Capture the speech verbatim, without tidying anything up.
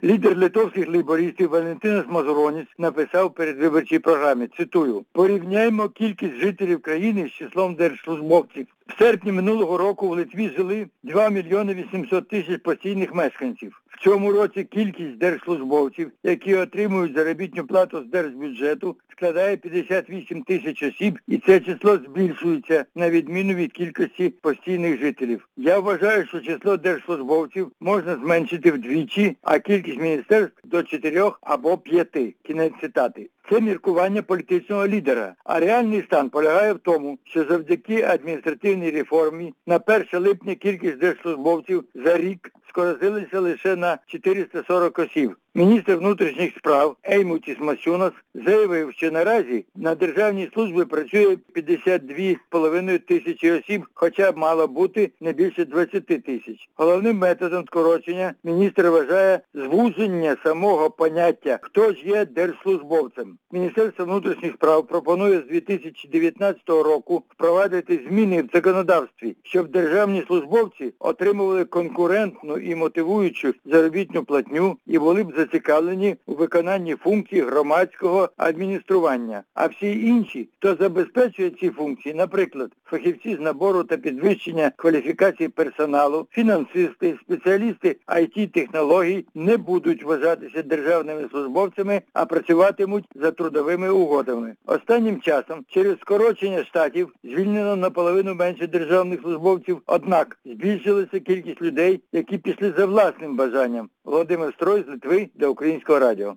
Лідер литовських лейбористів Валентинас Мазуроніс написав в передвиборчій програмі, цитую, «Порівняймо кількість жителів країни з числом держслужбовців. В серпні минулого року в Литві жили два мільйони вісімсот тисяч постійних мешканців. В цьому році кількість держслужбовців, які отримують заробітну плату з держбюджету, складає п'ятдесят вісім тисяч осіб, і це число збільшується на відміну від кількості постійних жителів. Я вважаю, що число держслужбовців можна зменшити вдвічі, а кількість міністерств до чотирьох або п'яти». Кінець цитати. Це міркування політичного лідера, а реальний стан полягає в тому, що завдяки адміністративній реформі на перше липня кількість держслужбовців за рік скоротилася лише на чотириста сорок осіб. Міністр внутрішніх справ Еймутіс Масюнас заявив, що наразі на державній службі працює п'ятдесят дві з половиною тисячі осіб, хоча б мало бути не більше двадцять тисяч. Головним методом скорочення міністр вважає звуження самого поняття «хто ж є держслужбовцем». Міністерство внутрішніх справ пропонує з дві тисячі дев'ятнадцятого року впровадити зміни в законодавстві, щоб державні службовці отримували конкурентну і мотивуючу заробітну платню і були б зацікавлені у виконанні функцій громадського адміністрування. А всі інші, хто забезпечує ці функції, наприклад, фахівці з набору та підвищення кваліфікації персоналу, фінансисти, спеціалісти ай ті-технологій, не будуть вважатися державними службовцями, а працюватимуть за трудовими угодами. Останнім часом через скорочення штатів звільнено наполовину менше державних службовців, однак збільшилася кількість людей, які пішли за власним бажанням. Володимир Строй з Литви для Українського радіо.